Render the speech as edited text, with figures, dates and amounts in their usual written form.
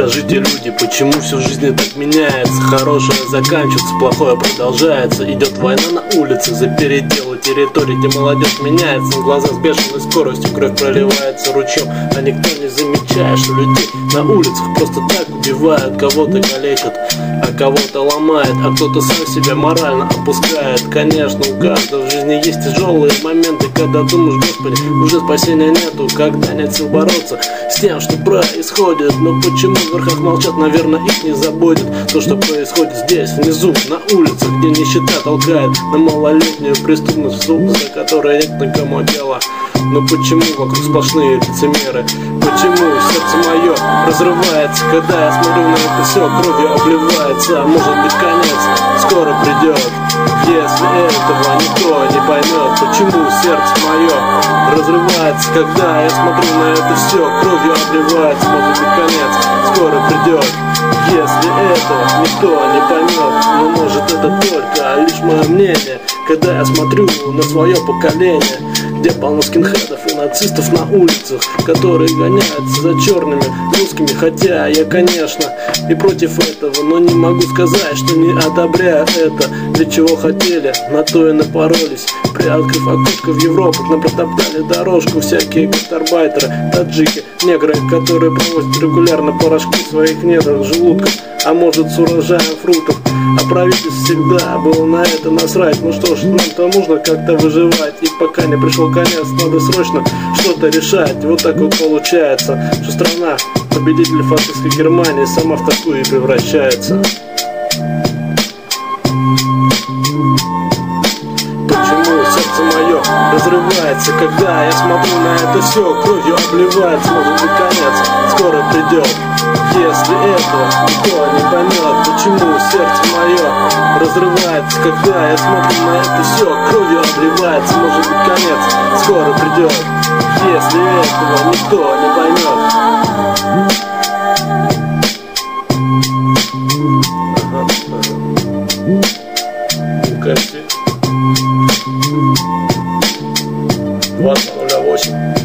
Скажите, люди, почему всю жизнь так меняется? Хорошее заканчивается, плохое продолжается. Идет война на улице за переделы территории, где молодежь меняется. На глаза с бешеной скоростью кровь проливается ручьем, а никто не замечает, что людей на улицах просто так убивают. Кого-то калечат, а кого-то ломает, а кто-то сам себя морально опускает. Конечно, у каждого в жизни есть тяжелые моменты, когда думаешь: Господи, уже спасения нету, когда нет сил бороться с тем, что происходит. Но почему в верхах молчат? Наверное, их не заботит то, что происходит здесь, внизу, на улицах, где нищета толкает на малолетнюю преступность, за которой нет никому дела. Но почему вокруг сплошные лицемеры? Почему сердце мое разрывается, когда я смотрю на это все, кровью обливается? Может быть, конец скоро придет, если этого никто не поймет. Почему сердце мое разрывается, когда я смотрю на это все, кровью обливается? Может быть, конец скоро придет, если этого никто не поймет. Но может это только лишь мое мнение, когда я смотрю на свое поколение, где полно скинхедов и нацистов на улицах, которые гоняются за черными русскими. Хотя я, конечно, и против этого, но не могу сказать, что не одобряю это. Для чего хотели, на то и напоролись. Приоткрыв окошко в Европу, нам протоптали дорожку всякие гастарбайтеры, таджики, негры, которые провозят регулярно порошки в своих недрах желудков, а может с урожаем фруктов. А правительство всегда было на это насрать. Ну что ж, нам-то нужно как-то выживать, и пока не пришел конец, надо срочно что-то решать. Вот так вот получается, что страна победителей фашистской Германии сама в такую и превращается. Почему сердце мое разрывается, когда я смотрю на это все, кровью обливается? Может быть, конец скоро придет, если этого никто не поймет. Почему сердце мое разрывается, когда я смотрю на это все, кровью обливается? Может быть, конец скоро придет, если этого никто не поймет. Укрси 2008.